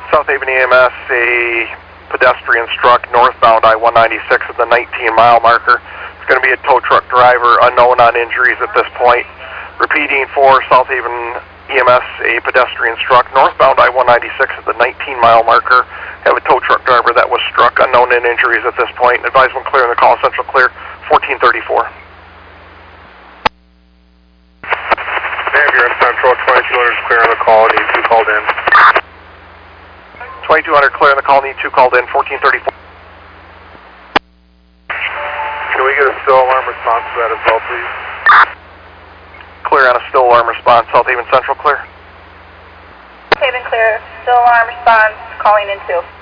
South Haven EMS, a pedestrian struck northbound I-196 at the 19-mile marker. It's going to be a tow truck driver, unknown on injuries at this point. Repeating for South Haven EMS, a pedestrian struck northbound I-196 at the 19-mile marker. Have a tow truck driver that was struck, unknown in injuries at this point. Advise when clear in the call, Central clear, 1434. You're in Central, 2200 is clear on the call, need 2 called in. 2200 clear on the call, need 2 called in, 1434. Can we get a still alarm response to that as well, please? Clear on a still alarm response, South Haven Central clear. Haven clear, still alarm response, calling in 2.